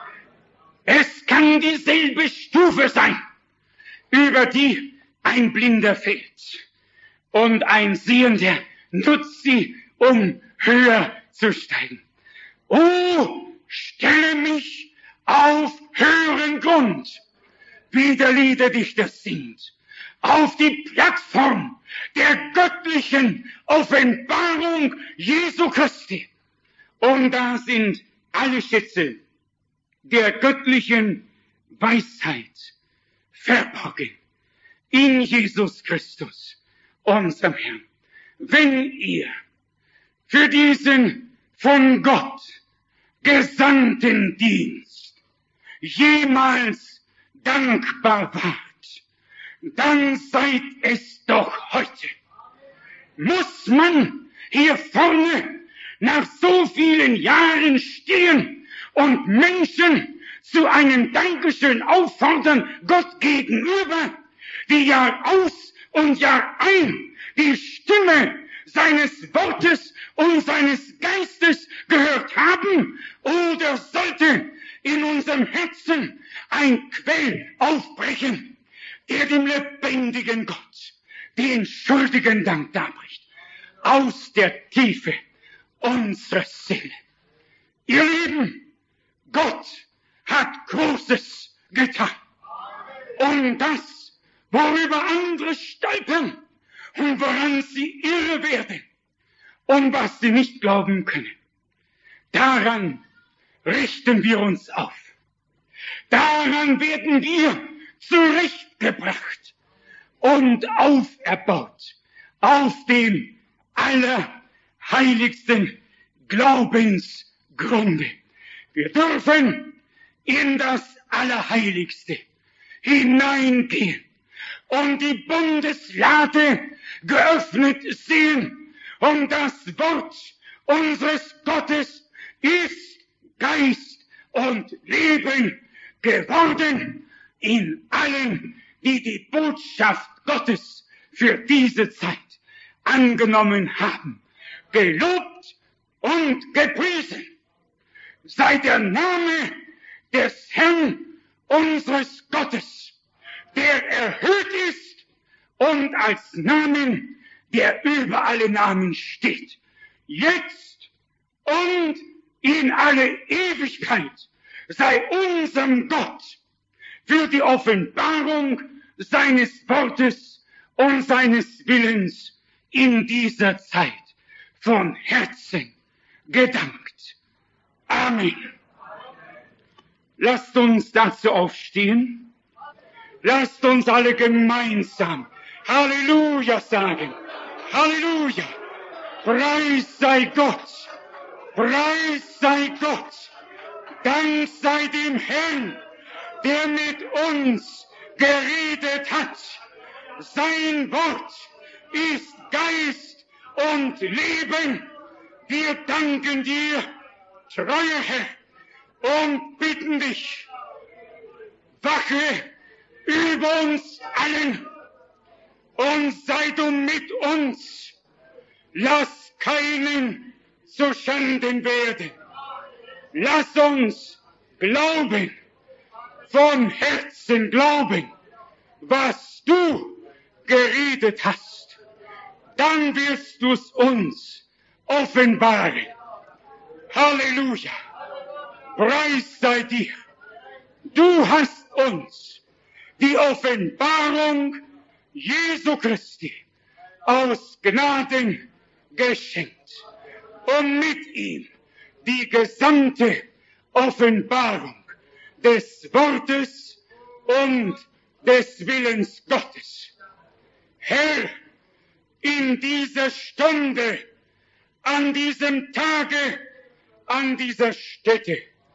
Es kann dieselbe Stufe sein, über die ein Blinder fällt und ein Sehender nutzt sie, um höher zu steigen. Oh, stelle mich auf höheren Grund, wie der Liederdichter singt, auf die Plattform der göttlichen Offenbarung Jesu Christi. Und da sind alle Schätze der göttlichen Weisheit verborgen in Jesus Christus, unserem Herrn. Wenn ihr für diesen von Gott gesandten Dienst jemals dankbar wart, dann seid es doch heute. Muss man hier vorne nach so vielen Jahren stehen und Menschen zu einem Dankeschön auffordern, Gott gegenüber, die Jahr aus und Jahr ein die Stimme seines Wortes und seines Geistes gehört haben? Oder sollte in unserem Herzen ein Quell aufbrechen, der dem lebendigen Gott den schuldigen Dank darbricht, aus der Tiefe unserer Seele? Ihr Lieben, Gott hat Großes getan. Und das, worüber andere stolpern und woran sie irre werden und was sie nicht glauben können, daran richten wir uns auf. Daran werden wir zurechtgebracht und auferbaut auf dem allerheiligsten Glaubensgrunde. Wir dürfen in das Allerheiligste hineingehen und die Bundeslade geöffnet sehen. Und das Wort unseres Gottes ist Geist und Leben geworden in allen, die die Botschaft Gottes für diese Zeit angenommen haben. Gelobt und gepriesen sei der Name des Herrn unseres Gottes, der erhöht ist und als Namen, der über alle Namen steht. jetzt und in alle Ewigkeit sei unserem Gott für die Offenbarung seines Wortes und seines Willens in dieser Zeit von Herzen gedankt. Amen. Lasst uns dazu aufstehen. Lasst uns alle gemeinsam Halleluja sagen. Halleluja. Preis sei Gott. Preis sei Gott. Dank sei dem Herrn, der mit uns geredet hat. Sein Wort ist Geist und Leben. Wir danken dir, treuer Herr, und bitten dich, wache über uns allen und sei du mit uns. Lass keinen zu Schanden werden. Lass uns glauben, von Herzen glauben, was du geredet hast. Dann wirst du es uns offenbaren. Halleluja. Preis sei dir. Du hast uns die Offenbarung Jesu Christi aus Gnaden geschenkt und mit ihm die gesamte Offenbarung des Wortes und des Willens Gottes. Herr, in dieser Stunde, an diesem Tage, an dieser Stätte,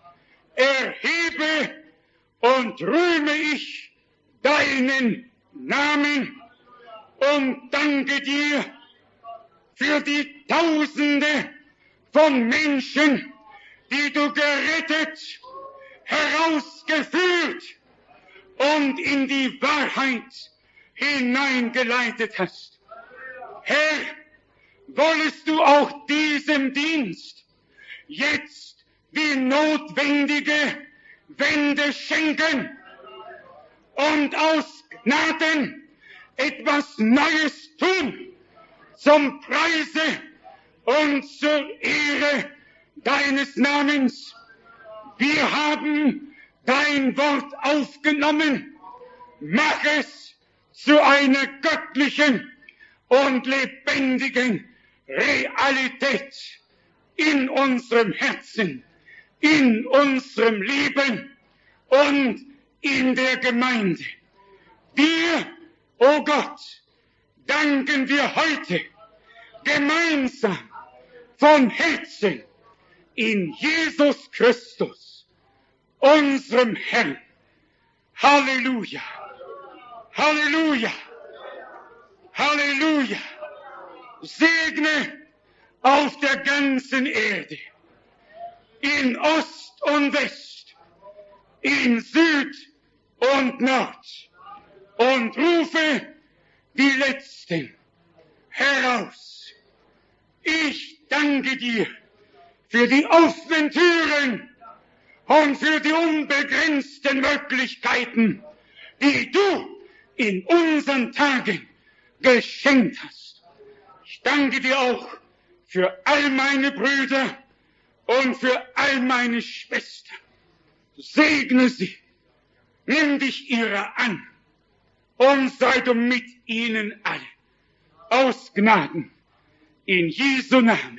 erhebe und rühme ich deinen Namen und danke dir für die Tausende von Menschen, die du gerettet, herausgeführt und in die Wahrheit hineingeleitet hast. Herr, wollest du auch diesem Dienst jetzt die notwendige Wende schenken und aus Gnaden etwas Neues tun zum Preise und zur Ehre deines Namens. Wir haben dein Wort aufgenommen. Mach es zu einer göttlichen und lebendigen Realität in unserem Herzen, in unserem Leben und in der Gemeinde. Dir, o Gott, danken wir heute gemeinsam von Herzen in Jesus Christus, unserem Herrn. Halleluja, Halleluja, Halleluja. Segne auf der ganzen Erde, in Ost und West, in Süd und Nord, und rufe die Letzten heraus. Ich danke dir für die offenen Türen und für die unbegrenzten Möglichkeiten, die du in unseren Tagen geschenkt hast. Ich danke dir auch für all meine Brüder und für all meine Schwestern. Segne sie, nimm dich ihrer an und sei du mit ihnen alle aus Gnaden in Jesu Namen.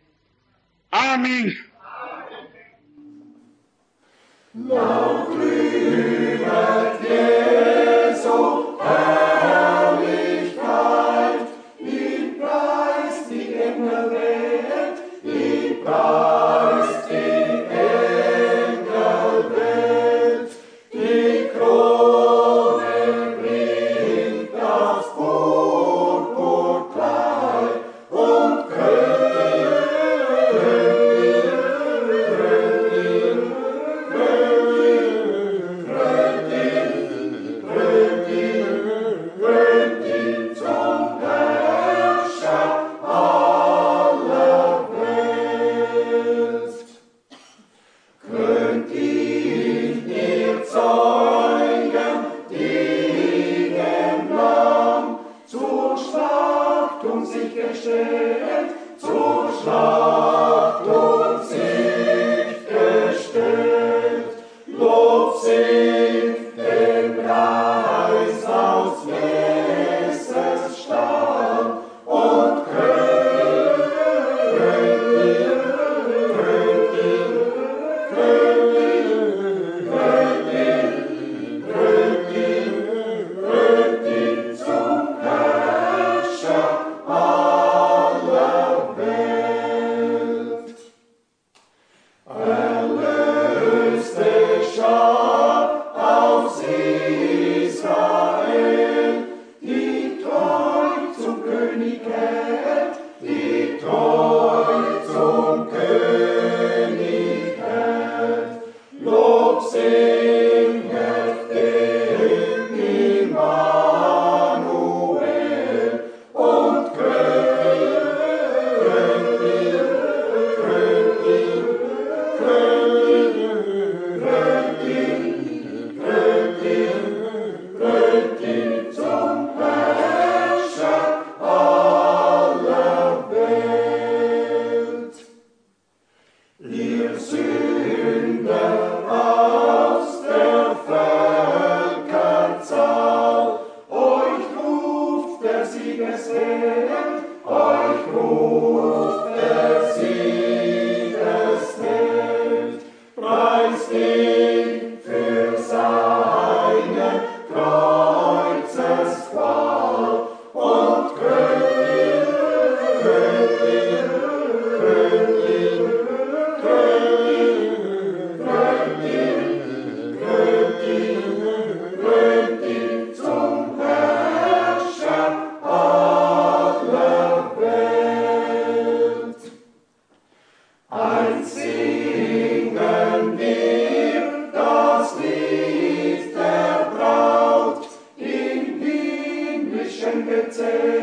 Amen. Laut rühmet Jesu Herrlichkeit, ihn preist die Engelwelt, ihn preist die Engelwelt, die Krone bringt das Purpurkleid und zur Gezählt.